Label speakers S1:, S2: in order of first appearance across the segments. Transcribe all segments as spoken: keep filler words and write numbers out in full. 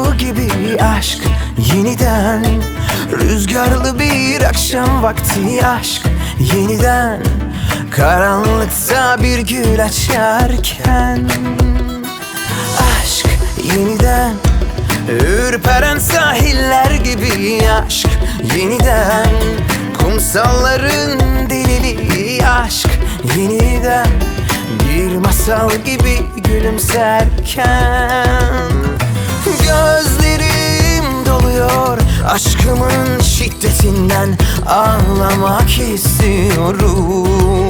S1: tozu gibi aşk yeniden. Rüzgarlı bir akşam vakti aşk yeniden. Karanlıkta bir gül açarken aşk yeniden. Ürperen sahiller gibi aşk yeniden. Kumsalların deliliği aşk yeniden. Bir masal gibi gülümserken gözlerim doluyor aşkımın şiddetinden. Ağlamak istiyorum.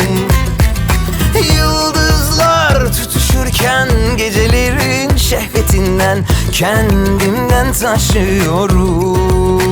S1: Yıldızlar tutuşurken gecelerin şehvetinden kendimden taşıyorum.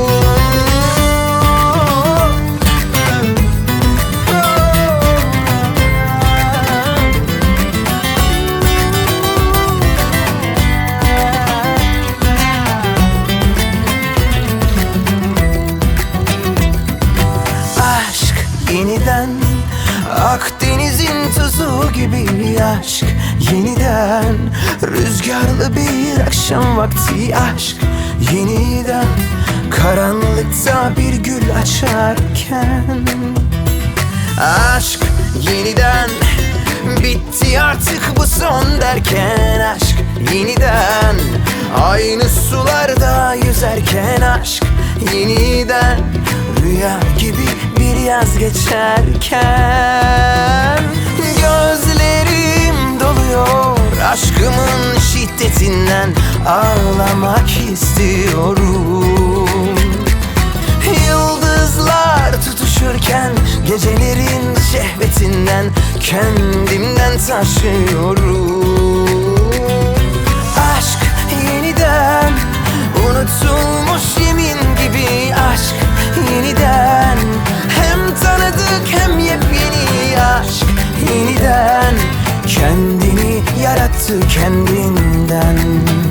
S1: Yeniden Akdeniz'in tuzu gibi aşk yeniden. Rüzgarlı bir akşam vakti aşk yeniden. Karanlıkta bir gül açarken aşk yeniden. Bitti artık bu son derken aşk yeniden. Aynı sularda yüzerken aşk yeniden. Rüya gibi bir yaz geçerken gözlerim doluyor aşkımın şiddetinden. Ağlamak istiyorum. Yıldızlar tutuşurken gecelerin şehvetinden kendimden taşıyorum. Aşk yeniden. Unutulmuş yemin gibi aşk yeniden. Hem tanıdık hem yepyeni aşk yeniden. Kendini yarattı kendinden.